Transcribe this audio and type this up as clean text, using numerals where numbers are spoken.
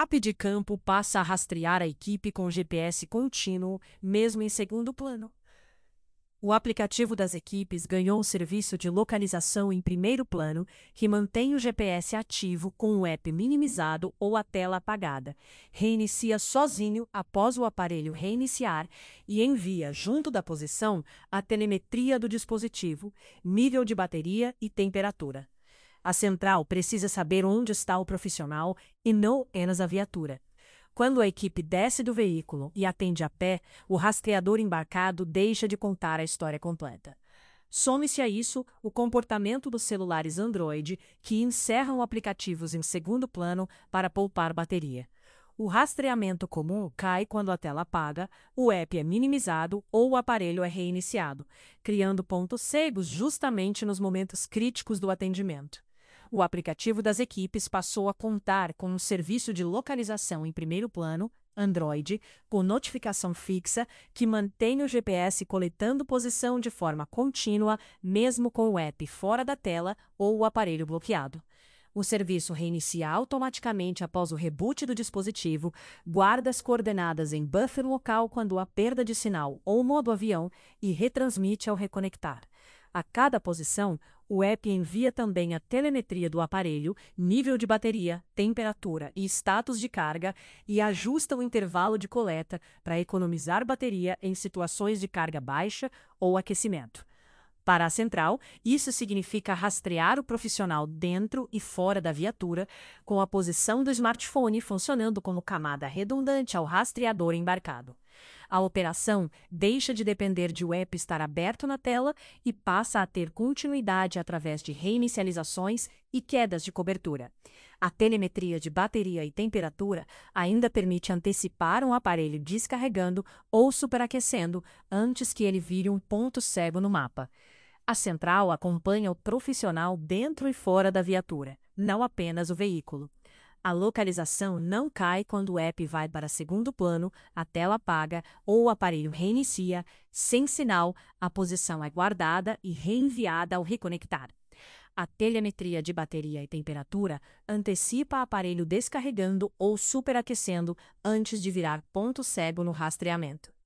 app de campo passa a rastrear a equipe com GPS contínuo, mesmo em segundo plano. O aplicativo das equipes ganhou um serviço de localização em primeiro plano, que mantém o GPS ativo com o app minimizado ou a tela apagada, reinicia sozinho após o aparelho reiniciar e envia, junto da posição, a telemetria do dispositivo, nível de bateria e temperatura. A central precisa saber onde está o profissional e não apenas a viatura. Quando a equipe desce do veículo e atende a pé, o rastreador embarcado deixa de contar a história completa. Some-se a isso o comportamento dos celulares Android, que encerram aplicativos em segundo plano para poupar bateria. O rastreamento comum cai quando a tela apaga, o app é minimizado ou o aparelho é reiniciado, criando pontos cegos justamente nos momentos críticos do atendimento. O aplicativo das equipes passou a contar com um serviço de localização em primeiro plano, Android, com notificação fixa, que mantém o GPS coletando posição de forma contínua, mesmo com o app fora da tela ou o aparelho bloqueado. O serviço reinicia automaticamente após o reboot do dispositivo, guarda as coordenadas em buffer local quando há perda de sinal ou modo avião e retransmite ao reconectar. A cada posição, o app envia também a telemetria do aparelho, nível de bateria, temperatura e status de carga e ajusta o intervalo de coleta para economizar bateria em situações de carga baixa ou aquecimento. Para a central, isso significa rastrear o profissional dentro e fora da viatura, com a posição do smartphone funcionando como camada redundante ao rastreador embarcado. A operação deixa de depender de o app estar aberto na tela e passa a ter continuidade através de reinicializações e quedas de cobertura. A telemetria de bateria e temperatura ainda permite antecipar um aparelho descarregando ou superaquecendo antes que ele vire um ponto cego no mapa. A central acompanha o profissional dentro e fora da viatura, não apenas o veículo. A localização não cai quando o app vai para segundo plano, a tela apaga ou o aparelho reinicia. Sem sinal, a posição é guardada e reenviada ao reconectar. A telemetria de bateria e temperatura antecipa o aparelho descarregando ou superaquecendo antes de virar ponto cego no rastreamento.